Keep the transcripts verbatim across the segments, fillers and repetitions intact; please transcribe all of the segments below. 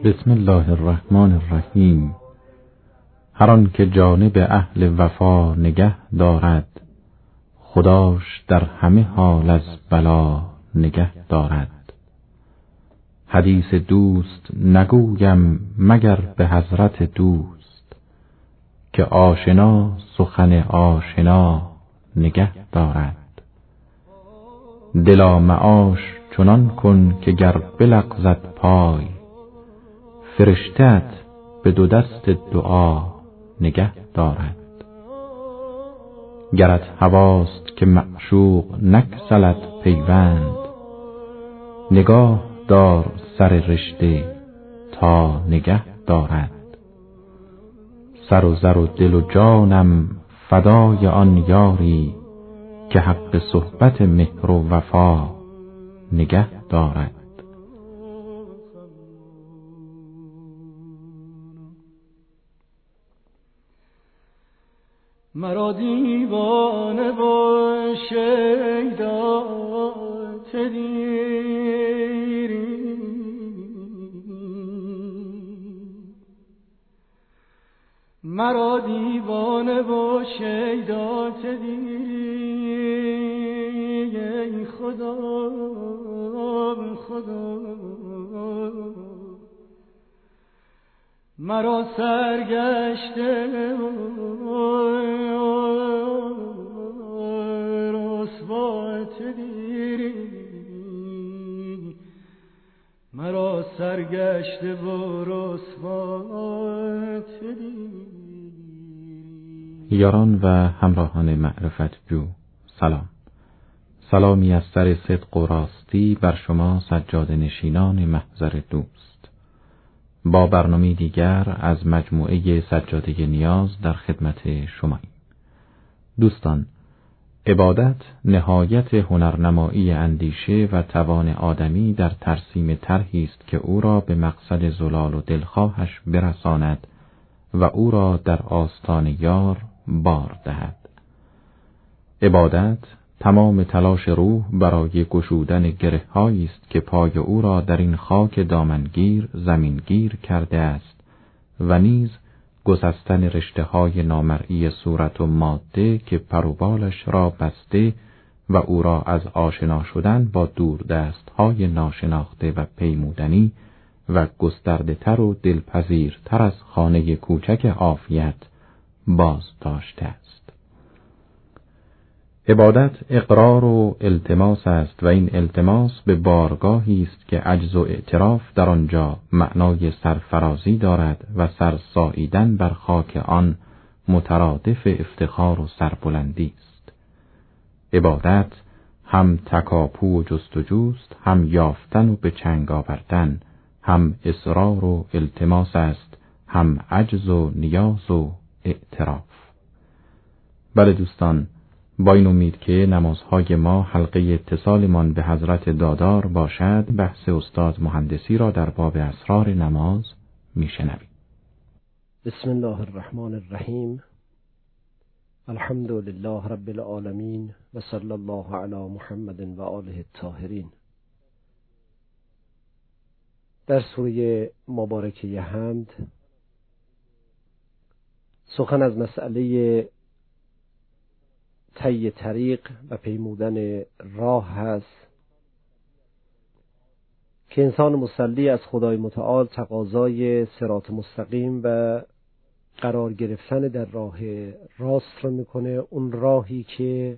بسم الله الرحمن الرحیم. هر آن که جانب اهل وفا نگه دارد، خداش در همه حال از بلا نگه دارد. حدیث دوست نگویم مگر به حضرت دوست، که آشنا سخن آشنا نگه دارد. دلا معاش چنان کن که گر بلغزد پای، فرشته‌ات به دو دست دعا نگه دارد. گرت هواست که معشوق نگسلد پیوند، نگاه دار سر رشته تا نگه دارد. سر و زر و دل و جانم فدای آن یاری، که حق صحبت مهر و وفا نگه دارد. مرا دیوانه با شیدا تدیری، مرا دیوانه با شیدا تدیری. ای خدا خدا مرا سرگشته رسوات دیری، مرا سرگشته و رسوات دیری. یاران و همراهان معرفت جو، سلام. سلامی از سر صدق و راستی بر شما سجاده نشینان محضر دوست. با برنامه دیگر از مجموعه سجاده نیاز در خدمت شماییم. دوستان، عبادت نهایت هنرنمایی اندیشه و توان آدمی در ترسیم طرحی است که او را به مقصد زلال و دلخواهش برساند و او را در آستان یار بار دهد. عبادت تمام تلاش روح برای گشودن گره‌هایی است که پای او را در این خاک دامنگیر زمینگیر کرده است و نیز گسستن رشته‌های نامرئی صورت و ماده که پروبالش را بسته و او را از آشنا شدن با دوردست‌های ناشناخته و پیمودنی و گسترده تر و دلپذیرتر از خانه کوچک عافیت باز داشته است. عبادت اقرار و التماس است و این التماس به بارگاهی است که عجز و اعتراف در آنجا معنای سرفرازی دارد و سرساییدن بر خاک آن مترادف افتخار و سربلندی است. عبادت هم تکاپو و جستجوست، هم یافتن و به چنگ آوردن، هم اصرار و التماس است، هم عجز و نیاز و اعتراف. بله دوستان، با این امید که نمازهای ما حلقه اتصالمان به حضرت دادار باشد، بحث استاد مهندسی را در باب اسرار نماز میشنویم. بسم الله الرحمن الرحیم. الحمد لله رب العالمین و صلی الله علی محمد و آله الطاهرین. در سوره مبارکه حمد سخن از مسئله طی طریق و پیمودن راه هست که انسان مصلی از خدای متعال تقاضای صراط مستقیم و قرار گرفتن در راه راست رو میکنه. اون راهی که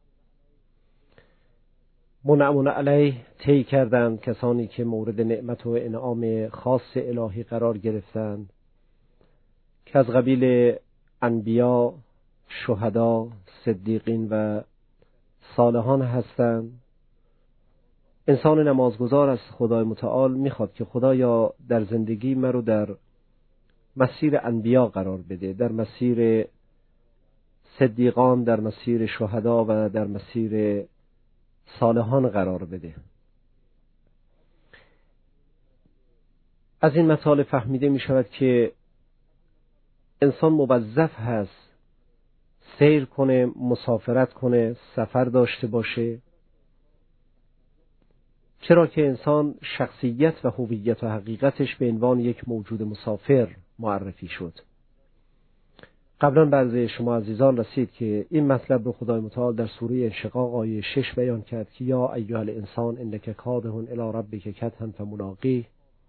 منعم علیه طی کردند کسانی که مورد نعمت و انعام خاص الهی قرار گرفتند، که از قبیل انبیا، شهدا، صدیقین و صالحان هستند. انسان نمازگزار از خدای متعال میخواد که خدایا در زندگی من رو در مسیر انبیا قرار بده، در مسیر صدیقان، در مسیر شهدا و در مسیر صالحان قرار بده. از این مطالب فهمیده می شود که انسان موظف هست سیر کنه، مسافرت کنه، سفر داشته باشه چرا که انسان شخصیت و هویت و حقیقتش به عنوان یک موجود مسافر معرفی شد. قبلا بعضی شما عزیزان رسید که این مطلب رو خدای متعال در سوره انشقاق آیه شش بیان کرد که یا ایها الانسان انک کادح الی ربک کدحا فملاقیه.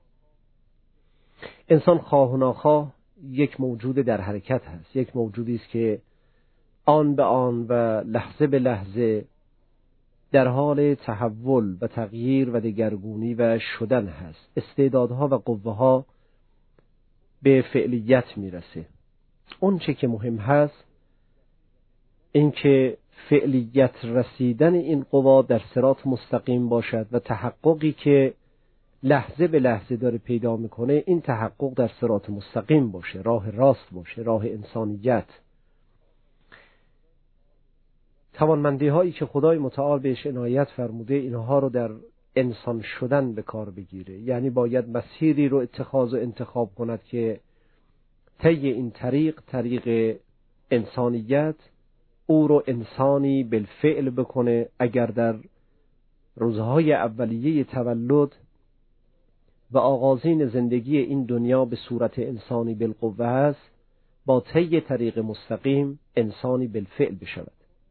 انسان خواه و ناخواه یک موجود در حرکت هست، یک موجودی است که آن به آن و لحظه به لحظه در حال تحول و تغییر و دگرگونی و شدن هست. استعدادها و قوه‌ها به فعلیت میرسه. اون چه که مهم هست این که فعلیت رسیدن این قوا در صراط مستقیم باشد و تحققی که لحظه به لحظه داره پیدا میکنه این تحقق در صراط مستقیم باشه، راه راست باشه، راه انسانیت. توانمندی هایی که خدای متعال بهش عنایت فرموده اینها رو در انسان شدن به کار بگیره. یعنی باید مسیری رو اتخاذ و انتخاب کند که طی این طریق، طریق انسانیت، او رو انسانی بالفعل بکنه. اگر در روزهای اولیه تولد و آغازین زندگی این دنیا به صورت انسانی بالقوه است، با طی طریق مستقیم انسانی بالفعل بشود.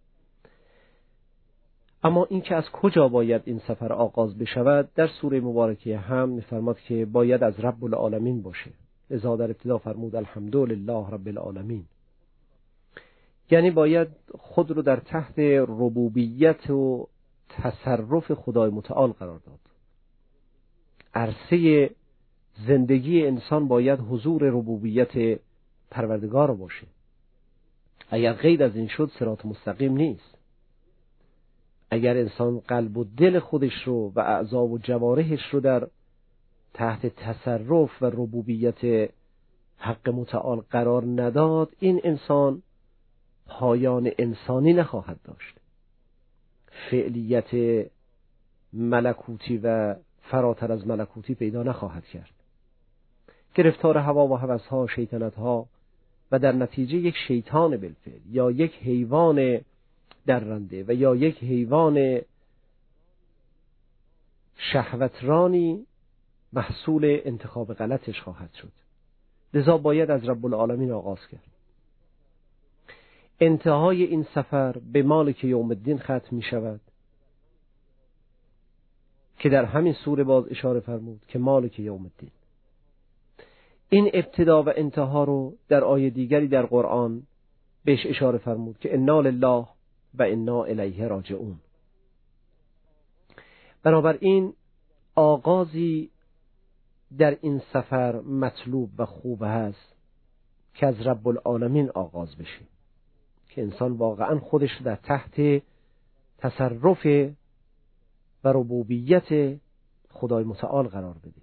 اما این که از کجا باید این سفر آغاز بشود در سوره مبارکه هم می‌فرماد که باید از رب العالمین باشه. لذا در ابتدا فرمود الحمدلله رب العالمین. یعنی باید خود رو در تحت ربوبیت و تصرف خدای متعال قرار داد. عرصه زندگی انسان باید حضور ربوبیت پروردگار باشه. اگر غیر از این شد صراط مستقیم نیست. اگر انسان قلب و دل خودش رو و اعضا و جوارحش رو در تحت تصرف و ربوبیت حق متعال قرار نداد، این انسان پایان انسانی نخواهد داشت. فعلیت ملکوتی و فراتر از ملکوتی پیدا نخواهد کرد. گرفتار هوا و هوس‌ها، شیطنت‌ها و در نتیجه یک شیطان بالفعل یا یک حیوان درنده و یا یک حیوان شهوترانی محصول انتخاب غلطش خواهد شد. لذا باید از رب العالمین آغاز کرد. انتهای این سفر به مالک یوم الدین ختم می شود که در همین سوره باز اشاره فرمود که مالک یوم الدین. این ابتدا و انتها رو در آیه دیگری در قرآن بهش اشاره فرمود که انا لله و انا الیه راجعون. بنابراین آغازی در این سفر مطلوب و خوب هست که از رب العالمین آغاز بشه، که انسان واقعا خودش در تحت تصرف و ربوبیت خدای متعال قرار بده.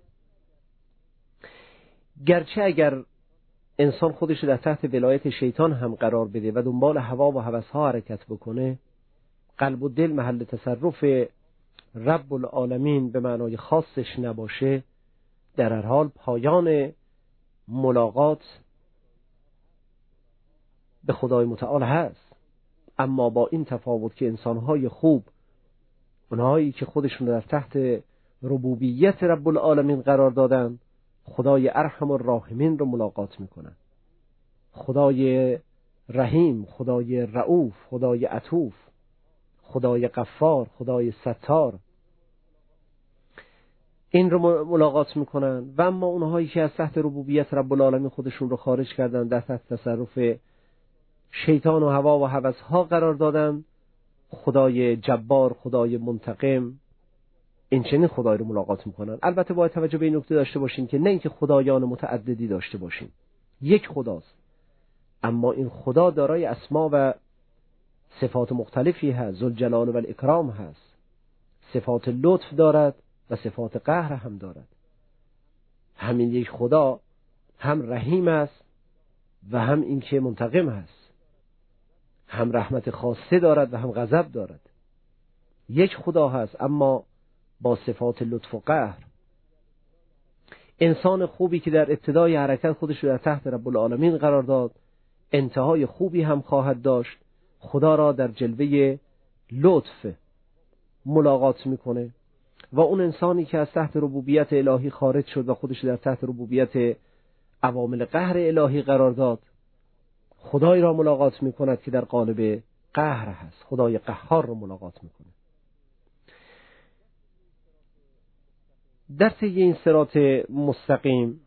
گرچه اگر انسان خودش در تحت ولایت شیطان هم قرار بده و دنبال هوا و هوس‌ها حرکت بکنه، قلب و دل محل تصرف رب العالمین به معنای خاصش نباشه، در هر حال پایان ملاقات به خدای متعال هست. اما با این تفاوت که انسان‌های خوب، اونهایی که خودشون در تحت ربوبیت رب العالمین قرار دادن، خدای ارحم الراحمین رو ملاقات میکنن. خدای رحیم، خدای رؤوف، خدای عطوف، خدای غفار، خدای ستار، این رو ملاقات میکنن. و اما اونهایی که از تحت ربوبیت رب العالمین خودشون رو خارج کردن، در تحت تصرف شیطان و هوا و هوس‌ها قرار دادن، خدای جبار، خدای منتقم، این چنین خدای رو ملاقات میکنن. البته باید توجه به این نکته داشته باشیم که نه اینکه خدایان متعددی داشته باشیم، یک خداست، اما این خدا دارای اسما و صفات مختلفی هست. ذوالجلال و الاکرام هست، صفات لطف دارد و صفات قهر هم دارد. همین یک خدا هم رحیم است و هم این که منتقم هست، هم رحمت خاصه دارد و هم غضب دارد. یک خدا هست اما با صفات لطف و قهر. انسان خوبی که در ابتدای حرکت خودش رو در تحت رب العالمین قرار داد، انتهای خوبی هم خواهد داشت. خدا را در جلوه لطف ملاقات میکنه. و اون انسانی که از تحت ربوبیت الهی خارج شد و خودش در تحت ربوبیت عوامل قهر الهی قرار داد، خدای را ملاقات می کند که در قالب قهر هست، خدای قهار را ملاقات می کند. در طی این صراط مستقیم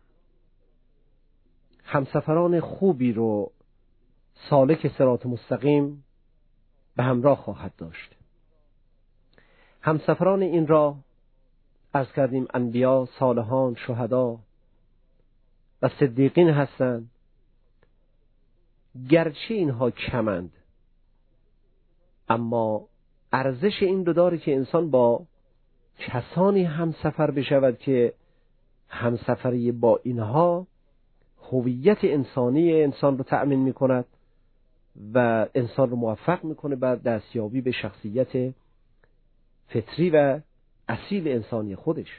همسفران خوبی رو سالک صراط مستقیم به همراه خواهد داشت. همسفران این را عرض کردیم انبیا، صالحان، شهدا و صدیقین هستند. گرچه اینها کمند، اما ارزش این رو داره که انسان با کسانی همسفر بشود که همسفری با اینها هویت انسانی انسان رو تأمین می کند و انسان رو موفق می کنه بر دستیابی به شخصیت فطری و اصیل انسانی خودش.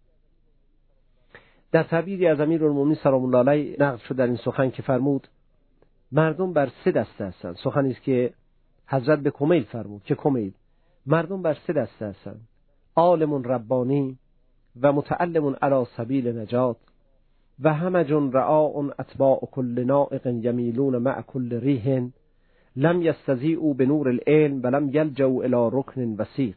در تعبیری از امیرالمومنین سلام الله علیه نقل شد در این سخن که فرمود مردم بر سه دسته هستند. سخنی است که حضرت به کمیل فرمود که کمیل، مردم بر سه دسته هستند: عالم ربانی و متعلم علی سبیل نجات و همج رعاء اتباع کل نائق یمیلون مع کل ریح لم یستضیئوا بنور العلم و لم یلجؤوا الی رکن وثیق.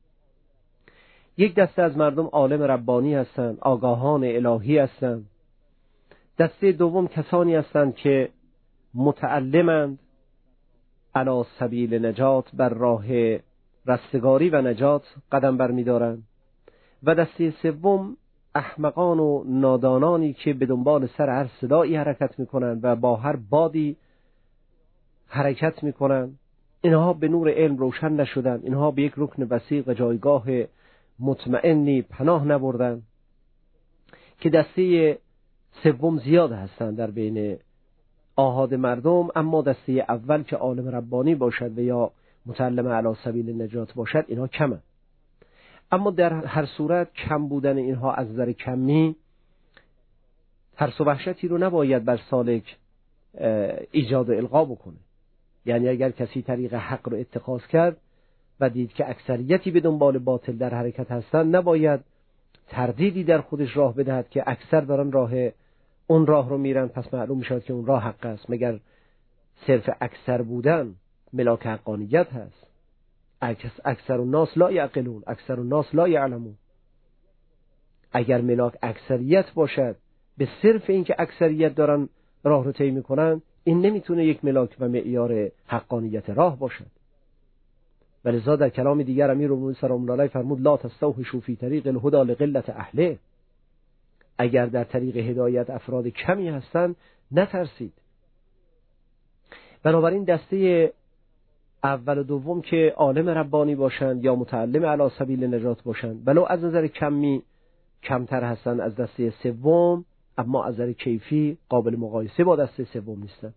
یک دسته از مردم عالم ربانی هستند، آگاهان الهی هستند. دسته دوم کسانی هستند که متعلمند علی سبیل نجات، بر راه رستگاری و نجات قدم برمی‌دارند. و دسته سوم احمقان و نادانانی که به دنبال سر هر صدایی حرکت می‌کنند و با هر بادی حرکت می‌کنند. اینها به نور علم روشن نشدند، اینها به یک رکن وثیق و جایگاه مطمئنی پناه نبردند که دسته سوم زیاد هستند در بین آحاد مردم. اما دسته اول که عالم ربانی باشد و یا متعلم علی سبیل نجات باشد اینها کمند. اما در هر صورت کم بودن اینها از نظر کمی ترس و وحشتی رو نباید بر سالک ایجاد و القا بکنه. یعنی اگر کسی طریق حق رو اتخاذ کرد و دید که اکثریتی به دنبال باطل در حرکت هستند، نباید تردیدی در خودش راه بدهد که اکثر دارن راه اون راه رو میرن، پس معلوم میشود که اون راه حق است. مگر صرف اکثر بودن ملاک حقانیت هست؟ اکثر الناس لا یعقلون، اکثر الناس لا یعلمون. اگر ملاک اکثریت باشد به صرف این که اکثریت دارن راه رو طی میکنن، این نمیتونه یک ملاک و معیار حقانیت راه باشد. ولذا در کلام دیگر امیرالمومنین سلام الله علیه فرمود لا تستوحشوا فی طریق الهدى لقلة اهله. اگر در طریق هدایت افراد کمی هستند نترسید. بنابراین دسته اول و دوم که عالم ربانی باشند یا متعلم علی سبیل نجات باشند، ولو از نظر کمی کمتر هستند از دسته سوم، اما از نظر کیفی قابل مقایسه با دسته سوم نیستند.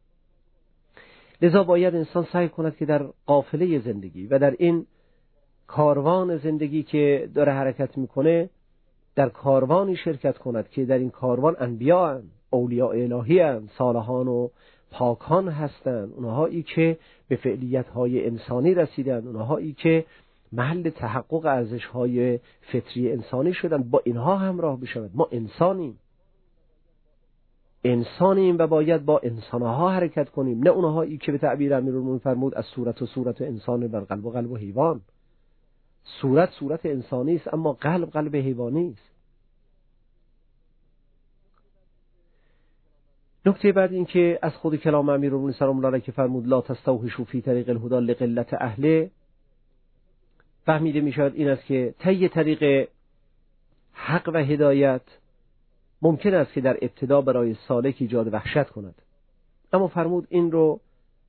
لذا باید انسان سعی کند که در قافله زندگی و در این کاروان زندگی که داره حرکت میکنه در کاروانی شرکت کند که در این کاروان انبیا هستند، اولیاء الهی هستند، صالحان و پاکان هستند، اونهایی که به فعلیت‌های انسانی رسیدند، اونهایی که محل تحقق ارزش‌های فطری انسانی شدند، با اینها همراه بشود. ما انسانیم انسانیم و باید با انسانها حرکت کنیم، نه اونهایی که به تعبیر امیرالمومنین فرمود از صورت و صورت انسان بر قلب و قلب و حیوان. صورت صورت انسانی است اما قلب قلب حیوانی است. نکته بعد این که از خود کلام امیرالمومنین سلام الله علیه که فرمود لا تستوحشوا فی طریق الهدى لقلة اهله فهمیده می شود این است که طی طریق حق و هدایت ممکن است که در ابتدا برای سالک ایجاد وحشت کند، اما فرمود این رو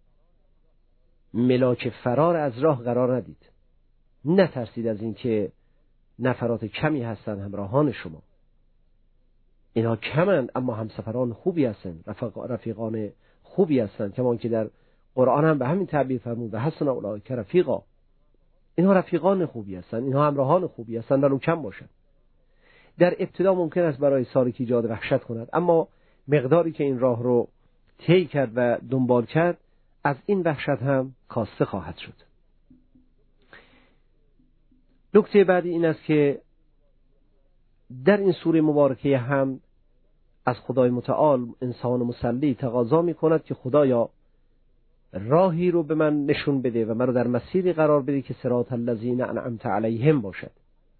ملاک فرار از راه قرار ندید. نترسید از این که نفرات کمی هستند همراهان شما. اینها کمند اما همسفران خوبی هستند، رفیقان خوبی هستند، کما که در قرآن هم به همین تعبیر فرمود و حسن اولئک رفیقا. اینها رفیقان خوبی هستند، اینها همراهان خوبی هستند ولو کم باشند. در ابتدا ممکن است برای سالک ایجاد وحشت کند، اما مقداری که این راه رو طی کرد و دنبال کرد از این وحشت هم کاسته خواهد شد. نکته بعدی این است که در این سوره مبارکه هم از خدای متعال انسان مسلی تقاضا می کند که خدایا راهی رو به من نشون بده و من رو در مسیری قرار بده که صراط الذین انعمت علیهم باشد.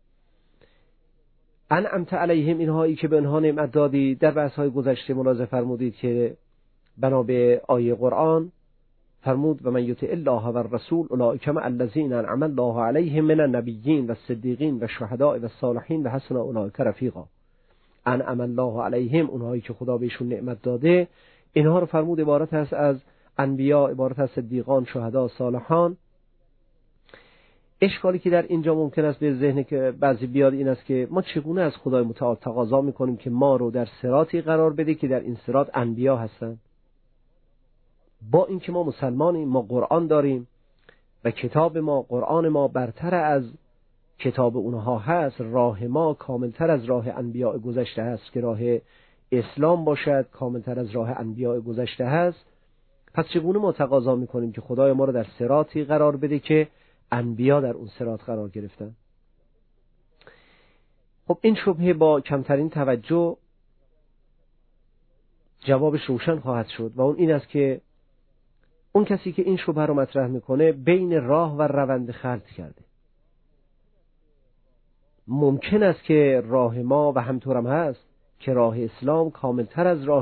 انعمت علیهم اینهایی که به آنها نعمت دادی. در بحث‌های گذشته ملاحظه فرمودید که بنا به آیه قرآن فرمود و من یطع الله و الرسول اولئک مع الذین انعم الله علیهم من النبیین و الصدیقین و الشهداء و الصالحین و حسن اولئک رفیقا. انعم الله علیهم اونهایی که خدا بهشون نعمت داده، اینها رو فرمود عبارت است از انبیا، عبارت از صدیقان، شهدا، صالحان. اشکالی که در اینجا ممکن است به ذهن که بعضی بیاد این است که ما چگونه از خدای متعال تقاضا میکنیم که ما رو در صراطی قرار بده که در این صراط انبیا هستند، با اینکه ما مسلمانیم، ما قرآن داریم و کتاب ما، قرآن ما برتر از کتاب اونها هست. راه ما کاملتر از راه انبیاء گذشته هست که راه اسلام باشد، کاملتر از راه انبیاء گذشته هست. پس چگونه ما تقاضا میکنیم که خدای ما رو در صراطی قرار بده که انبیا در اون صراط قرار گرفتن؟ خب این شبهه با کمترین توجه جوابش روشن خواهد شد و اون این است که اون کسی که این شبهه رو مطرح میکنه بین راه و روند خلط کرده. ممکن است که راه ما و همطورم هست که راه اسلام کاملتر از راه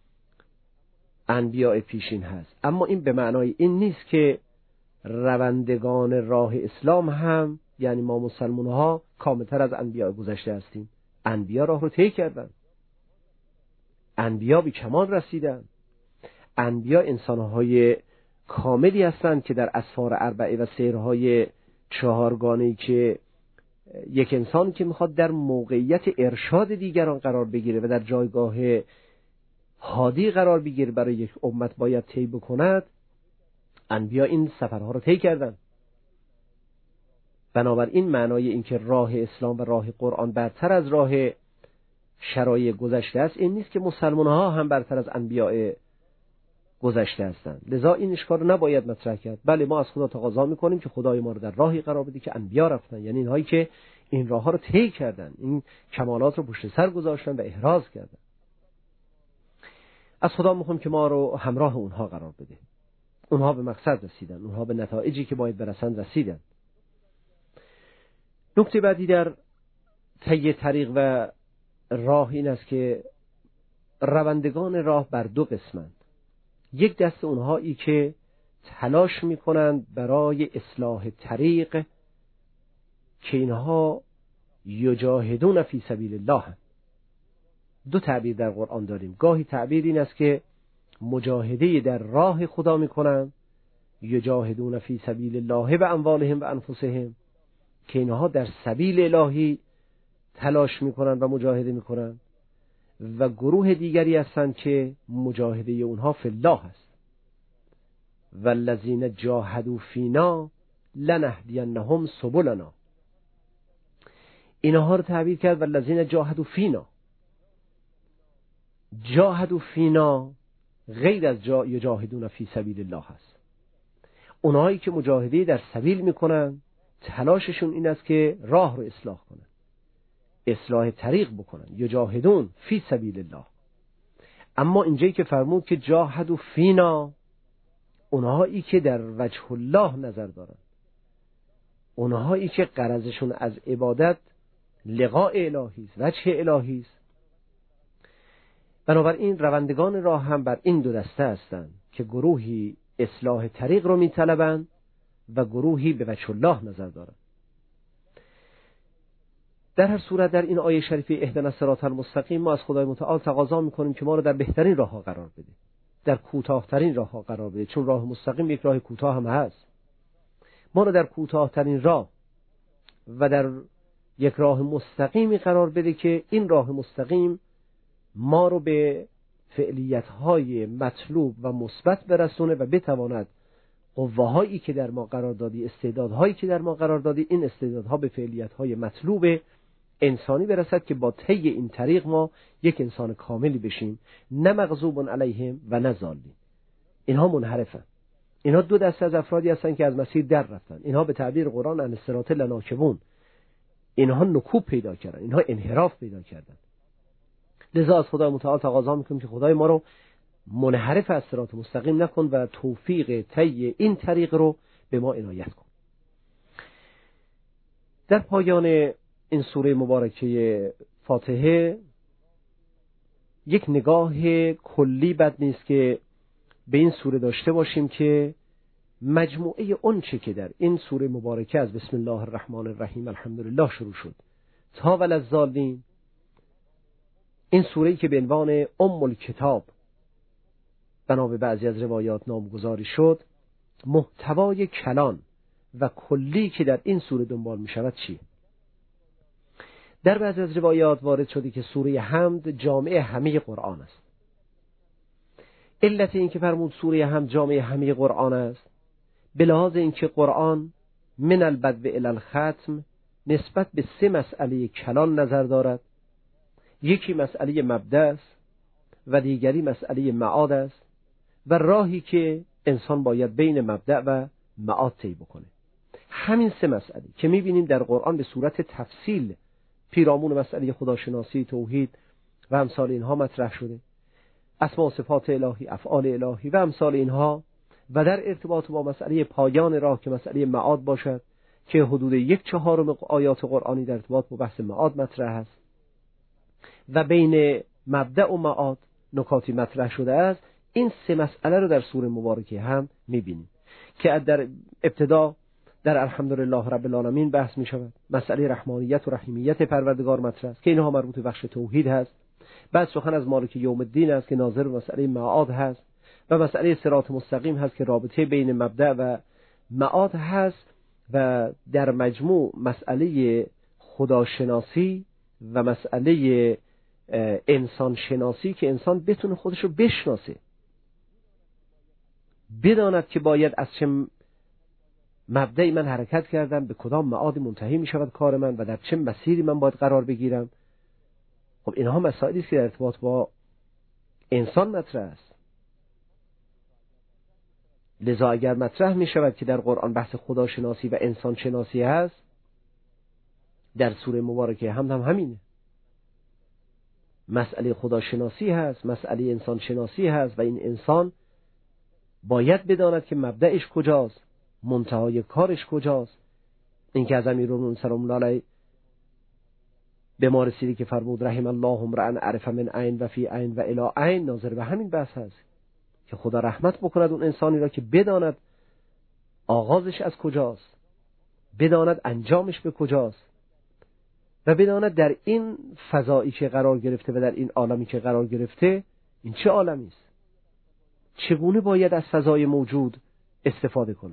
انبیاء پیشین هست، اما این به معنای این نیست که روندگان راه اسلام هم، یعنی ما مسلمان ها، کاملتر از انبیاء گذشته هستیم. انبیا راه رو طی کردن، انبیا به کمال رسیدن، انبیا انسانهای کاملی هستند که در اسفار اربعه و سیرهای چهارگانه‌ای که یک انسان که میخواد در موقعیت ارشاد دیگران قرار بگیره و در جایگاه هادی قرار بگیره برای یک امت باید طی بکند، انبیا این سفرها رو طی کردن. بنابراین معنای این که راه اسلام و راه قرآن برتر از راه شرایع گذشته است این نیست که مسلمان ها هم برتر از انبیاء گذشته هستند. لذا این اشکال رو نباید مطرح کرد. بله، ما از خدا تقاضا میکنیم که خدای ما رو در راهی قرار بده که انبیا رفتن، یعنی اینهایی که این راه ها رو طی کردن، این کمالات رو پشت سر گذاشتن و احراز کردن. از خدا میخوایم که ما رو همراه اونها قرار بده. اونها به مقصد رسیدن، اونها به نتایجی که باید برسند رسیدن. نکته بعدی در طی طریق و راه این است که روندگان راه بر دو قسمند. یک دست اونهایی که تلاش میکنند برای اصلاح طریق که اینها یجاهدون فی سبیل الله. دو تعبیر در قرآن داریم. گاهی تعبیر این است که مجاهده در راه خدا میکنند، یجاهدون فی سبیل الله و اموالهم و انفسهم، که اینها در سبیل الهی تلاش میکنند و مجاهده میکنند. و گروه دیگری هستند که مجاهده اونها فی الله است. والذین جاهدوا فینا لنهدینهم سبلنا. اینها رو تعبیر کرد والذین جاهدوا فینا. جاهدوا فینا غیر از جا یجاهدون فی سبیل الله است. اونهایی که مجاهده در سبیل میکنن تلاششون این است که راه رو اصلاح کنن، اصلاح طریق بکنن، یجاهدون فی سبیل الله. اما اینجایی که فرمود که جاهدوا فینا، اونهایی که در وجه الله نظر دارن، اونهایی که غرضشون از عبادت لقاء الهی است، وجه الهی است. بنابراین روندگان راه هم بر این دو دسته هستند که گروهی اصلاح طریق رو میطلبند و گروهی به وجه الله نظر دارند. در هر صورت در این آیه شریفه اهدنا الصراط المستقیم ما از خدای متعال تقاضا میکنیم که ما رو در بهترین راه ها قرار بده، در کوتاه‌ترین راه ها قرار بده، چون راه مستقیم یک راه کوتاه هم هست. ما رو در کوتاه‌ترین راه و در یک راه مستقیمی قرار بده که این راه مستقیم ما رو به فعلیت‌های مطلوب و مثبت برسونه و بتواند قوه‌هایی که در ما قرار دادی، استعدادهایی که در ما قرار دادی، این استعدادها به فعلیت‌های مطلوب انسانی برسد که با طی این طریق ما یک انسان کاملی بشیم، نه مغضوب علیهم و نه ضالین. اینها منحرفن. اینها دو دسته از افرادی هستند که از مسیر در رفتن. اینها به تعبیر قرآن عن الصراط لناکبون، اینها نکوب پیدا کردن، اینها انحراف پیدا کردن. لذا از خدای متعال تقاضا میکنیم که خدای ما رو منحرف از صراط مستقیم نکن و توفیق طی این طریق رو به ما عنایت کن. در پایان این سوره مبارکه فاتحه یک نگاه کلی بد نیست که به این سوره داشته باشیم که مجموعه اون چه که در این سوره مبارکه از بسم الله الرحمن الرحیم الحمدلله شروع شد تا وللضالین، این سوره‌ای که به عنوان ام الکتاب بنا به بعضی از روایات نامگذاری شد، محتوای کلان و کلی که در این سوره دنبال می شود چیه؟ در بعضی از روایات وارد شده که سوره حمد جامعه همه قرآن است. علت این که فرمود سوره حمد جامعه همه قرآن است به لحاظ این که قرآن من البدو الی الختم نسبت به سه مسئله کلان نظر دارد. یکی مسئله مبدأ است و دیگری مسئله معاد است و راهی که انسان باید بین مبدأ و معاد طی بکنه. همین سه مسئله که می‌بینیم در قرآن به صورت تفصیل پیرامون مسئله خداشناسی، توحید و امثال اینها مطرح شده، اسما و صفات الهی، افعال الهی و امثال اینها، و در ارتباط با مسئله پایان راه که مسئله معاد باشد که حدود یک چهارم آیات قرآنی در ارتباط با بحث معاد مطرح است و بین مبدأ و معاد نکاتی مطرح شده است. این سه مسئله رو در سوره مبارکه هم می‌بینیم که در ابتدا در الحمدلله رب العالمین بحث می شود. مسئله رحمانیت و رحیمیت پروردگار مطرح است که اینها مربوط به بخش توحید هست. بعد سخن از مالک یوم الدین است که ناظر به مسئله معاد هست و مسئله صراط مستقیم هست که رابطه بین مبدأ و معاد هست و در مجموع مسئله خداشناسی و مسئله انسان شناسی که انسان بتونه خودش رو بشناسه، بداند که باید از چه مبدأی من حرکت کردم، به کدام معاد منتهی می شود کار من و در چه مسیری من باید قرار بگیرم. خب اینها مسائلی است که در ارتباط با انسان مطرح است. لذا اگر مطرح می شود که در قرآن بحث خداشناسی و انسان شناسی هست، در سوره مبارکه هم هم همینه. مسئله خداشناسی هست، مسئله انسان شناسی هست و این انسان باید بداند که مبدأش کجاست، منتهای کارش کجاست. این که از امیرالمومنین سلام الله علیه به ما رسیدی که فرمود رحم الله امرأ عرف من عین و فی عین و الی عین، ناظر به همین بحث هست که خدا رحمت بکند اون انسانی را که بداند آغازش از کجاست، بداند انجامش به کجاست و بداند در این فضایی که قرار گرفته و در این عالمی که قرار گرفته این چه عالمی است، چگونه باید از فضای موجود استفاده کنه.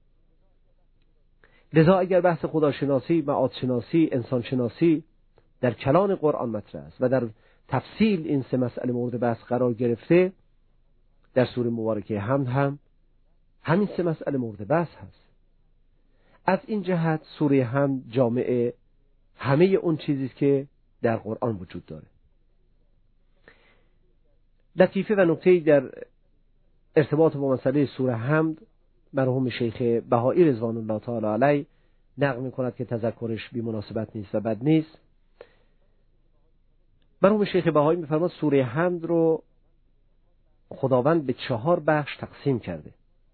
لذا اگر بحث خداشناسی، معادشناسی، انسانشناسی در کلان قرآن مطرح است و در تفصیل این سه مسئله مورد بحث قرار گرفته، در سوره مبارکه حمد هم همین سه مسئله مورد بحث هست. از این جهت سوره حمد جامعه همه اون چیزی است که در قرآن وجود داره. لطیفه و نکته‌ای در ارتباط با مسئله سوره حمد مرحوم شیخ بهایی رضوان الله تعالی علیه نقل می‌کند که تذکرش بی مناسبت نیست و بد نیست. مرحوم شیخ بهایی می‌فرماد سوره حمد رو خداوند به چهار بخش تقسیم کرده.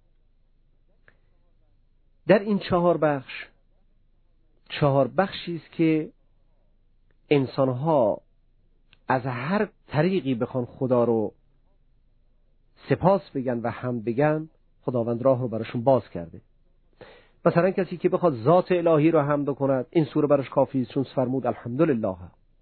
در این چهار بخش چهار بخشی است که انسان‌ها از هر طریقی بخوان خدا رو سپاس بگن و حمد بگن، خداوند راه رو براشون باز کرده. مثلا کسی که بخواد ذات الهی رو حمد کند، این سوره براش کافی است، چون فرمود الحمدلله.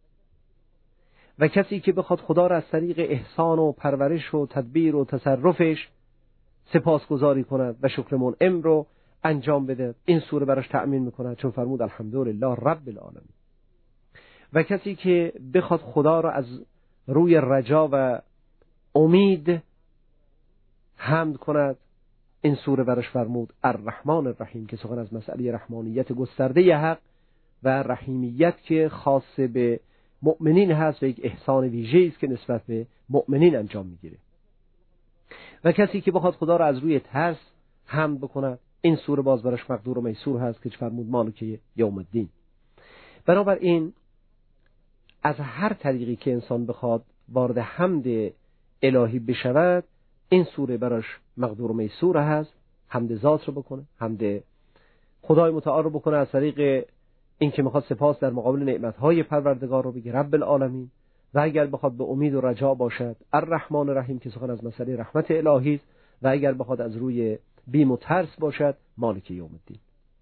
و کسی که بخواد خدا را از طریق احسان و پرورش و تدبیر و تصرفش سپاسگزاری کند و شکر منعم رو انجام بده، این سوره براش تأمین میکند، چون فرمود الحمدلله رب العالمین. و کسی که بخواد خدا را از روی رجا و امید حمد کند، این سوره براش فرمود الرحمن الرحیم که سخن از مسئله رحمانیت گسترده حق و رحیمیت که خاص به مؤمنین هست و یک احسان ویژه‌ای است که نسبت به مؤمنین انجام میگیره. و کسی که بخواد خدا را از روی ترس حمد بکند، این سوره باز براش مقدور و میسور هست که فرمود مالک یوم الدین. بنابراین از هر طریقی که انسان بخواد وارد حمد الهی بشود، این سوره براش مقدور و میسور هست. حمد ذات رو بکنه، حمد خدای متعال رو بکنه از طریق این که میخواد سپاس در مقابل نعمتهای پروردگار رو بگه رب العالمین، و اگر بخواد به امید و رجا باشد الرحمن الرحیم که سخن از مسئله رحمت الهی است، و اگر بخواد از روی بیم و ترس باشد مالک یوم الدین.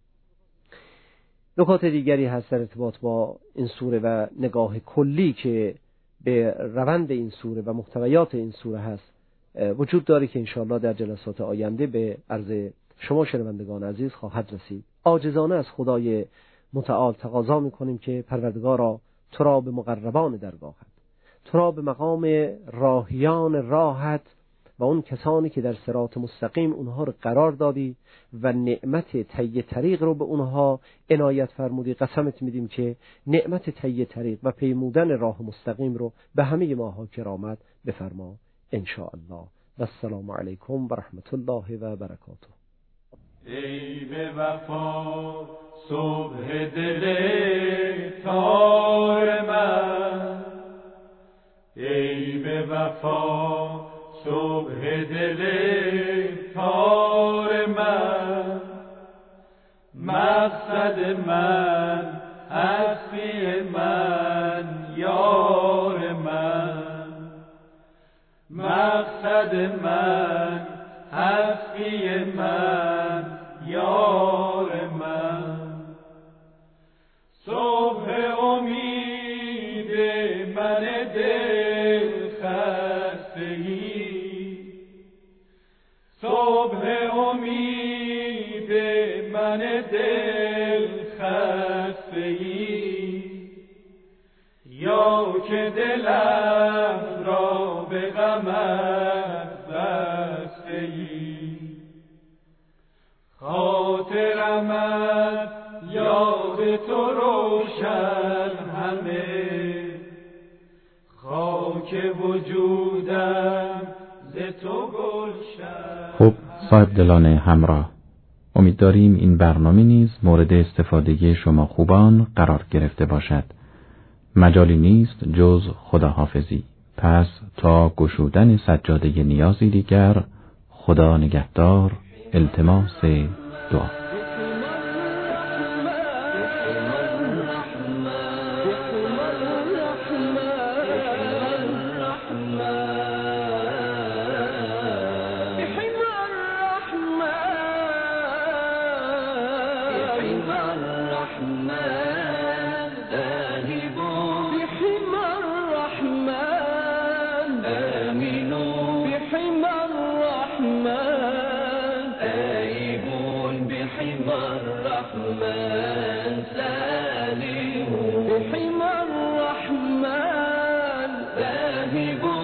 نکات دیگری هست در ارتباط با این سوره و نگاه کلی که به روند این سوره و محتویات این سوره هست وجود داره که انشاءالله در جلسات آینده به عرض شما شنوندگان عزیز خواهد رسید. عاجزانه از خدای متعال تقاضا میکنیم که پروردگارا تو را به مقربان درگاهت، تو را به مقام راهیان راحت و اون کسانی که در صراط مستقیم اونها رو قرار دادی و نعمت طی طریق رو به اونها عنایت فرمودی، قسمت میدیم که نعمت طی طریق و پیمودن راه مستقیم رو به همه ماها کرامت بفرما ان شاء الله. و السلام علیکم و رحمت الله و برکاته. ای به وفا صبح دل تار من، ای به وفا صبح دل تار من، مقصد من هستی من یار من، مقصد من هستی من یار من، صبح امید من دل خستگی، صبح امید من دل خستگی، یا که دلم را به غمت بستگی، خاطرمت یاد تو روشن همه، خاک وجودم ز تو گلشن. خب صاحب دلان همراه، امید داریم این برنامه نیز مورد استفاده شما خوبان قرار گرفته باشد. مجالی نیست جز خداحافظی. پس تا گشودن سجاده نیازی دیگر، خدا نگهدار. التماس دعا. بحمى الرحمن ذاهب